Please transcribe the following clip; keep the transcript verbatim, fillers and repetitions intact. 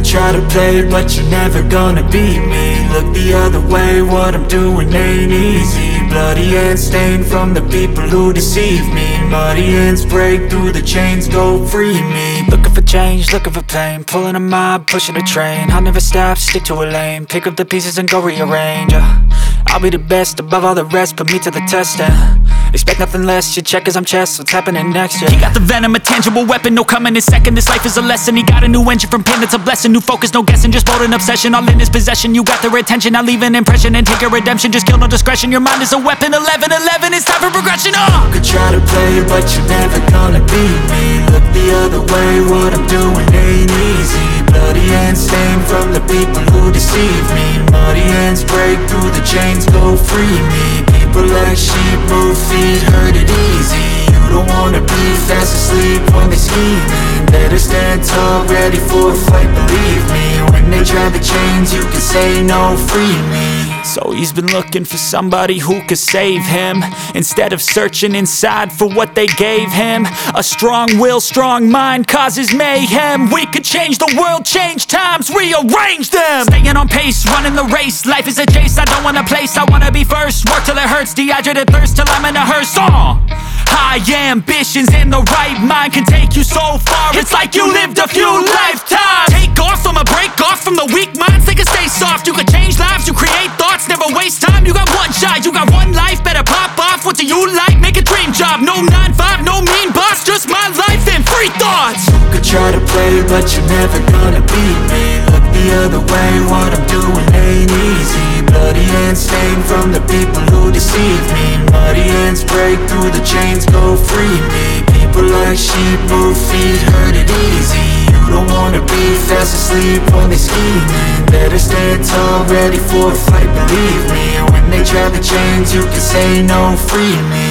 try to play, but you're never gonna beat me. Look the other way, what I'm doing ain't easy. Bloody hands stained from the people who deceive me. Muddy hands break through the chains, go free me. Looking for change, looking for pain, pulling a mob, pushing a train. I'll never stop, stick to a lane, pick up the pieces and go rearrange. uh, I'll be the best above all the rest, put me to the test and expect nothing less, your check is I'm chess, what's happening next, yeah. He got the venom, a tangible weapon, no coming in second. This life is a lesson, he got a new engine from pain, it's a blessing. New focus, no guessing, just bold and obsession, all in his possession. You got their attention, I'll leave an impression and take your redemption. Just kill, no discretion, your mind is a weapon. Eleven, eleven, it's time for progression, oh! You could try to play, but you're never gonna beat me. Look the other way, what I'm doing ain't easy. Bloody hands stained from the people who deceive me. Muddy hands break through the chains, go free me. People like sheep move feet, hurt it easy. You don't wanna be fast asleep when they scheming. Better stand tall, ready for a fight, believe me. When they try the chains, you can say no, free me. So he's been looking for somebody who could save him, instead of searching inside for what they gave him. A strong will, strong mind causes mayhem. We could change the world, change times, rearrange them. Staying on pace, running the race, life is a chase. I don't want a place, I wanna be first. Work till it hurts, dehydrated thirst till I'm in a hearse. uh. High ambitions and the right mind can take you so far. It's like you lived a few lifetimes. Take off from a break off from the weak minds, they can stay soft. You can change lives, you create thoughts, never waste time. You got one shot, you got one life, better pop off. What do you like? Make a dream job. No nine five, no mean boss, just my life and free thoughts. You could try to play, but you're never gonna beat me. Look the other way, what I'm doing ain't easy. Bloody hands stained from the people who deceive me. Muddy hands break through the chains, go free me. People like sheep move feet, hurt it easy. You don't wanna be fast asleep when they scheming. Better stand tall, ready for a fight, believe me. When they try the chains, you can say no, free me.